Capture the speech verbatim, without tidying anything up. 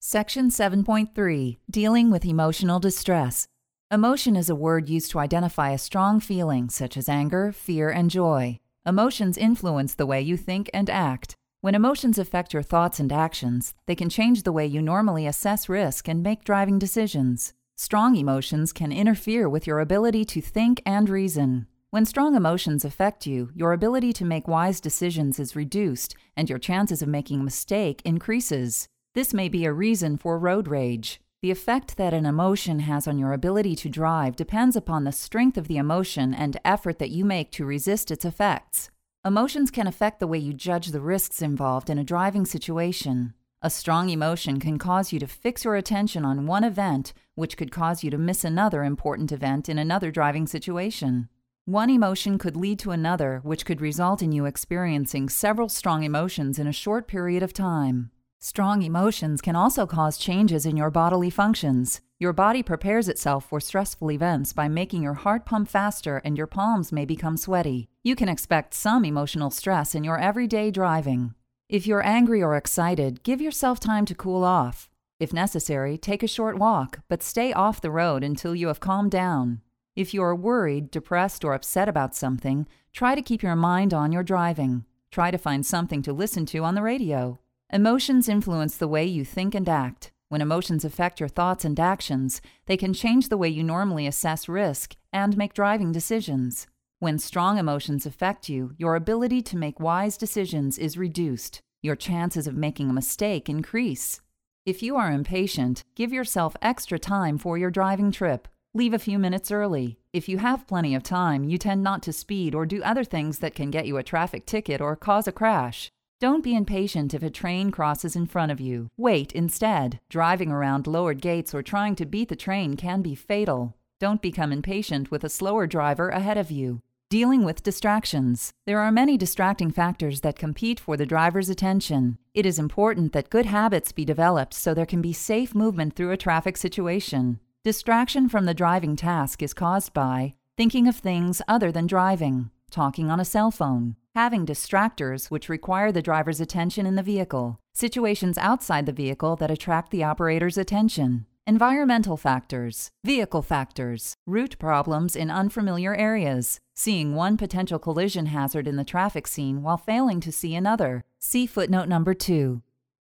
Section seven point three, Dealing with Emotional Distress. Emotion is a word used to identify a strong feeling such as anger, fear, and joy. Emotions influence the way you think and act. When emotions affect your thoughts and actions, they can change the way you normally assess risk and make driving decisions. Strong emotions can interfere with your ability to think and reason. When strong emotions affect you, your ability to make wise decisions is reduced, and your chances of making a mistake increases. This may be a reason for road rage. The effect that an emotion has on your ability to drive depends upon the strength of the emotion and effort that you make to resist its effects. Emotions can affect the way you judge the risks involved in a driving situation. A strong emotion can cause you to fix your attention on one event, which could cause you to miss another important event in another driving situation. One emotion could lead to another, which could result in you experiencing several strong emotions in a short period of time. Strong emotions can also cause changes in your bodily functions. Your body prepares itself for stressful events by making your heart pump faster and your palms may become sweaty. You can expect some emotional stress in your everyday driving. If you're angry or excited, give yourself time to cool off. If necessary, take a short walk, but stay off the road until you have calmed down. If you are worried, depressed, or upset about something, try to keep your mind on your driving. Try to find something to listen to on the radio. Emotions influence the way you think and act. When emotions affect your thoughts and actions, they can change the way you normally assess risk and make driving decisions. When strong emotions affect you, your ability to make wise decisions is reduced. Your chances of making a mistake increase. If you are impatient, give yourself extra time for your driving trip. Leave a few minutes early. If you have plenty of time, you tend not to speed or do other things that can get you a traffic ticket or cause a crash. Don't be impatient if a train crosses in front of you. Wait instead. Driving around lowered gates or trying to beat the train can be fatal. Don't become impatient with a slower driver ahead of you. Dealing with distractions. There are many distracting factors that compete for the driver's attention. It is important that good habits be developed so there can be safe movement through a traffic situation. Distraction from the driving task is caused by thinking of things other than driving, talking on a cell phone, having distractors which require the driver's attention in the vehicle, situations outside the vehicle that attract the operator's attention, environmental factors, vehicle factors, route problems in unfamiliar areas, seeing one potential collision hazard in the traffic scene while failing to see another. See footnote number two.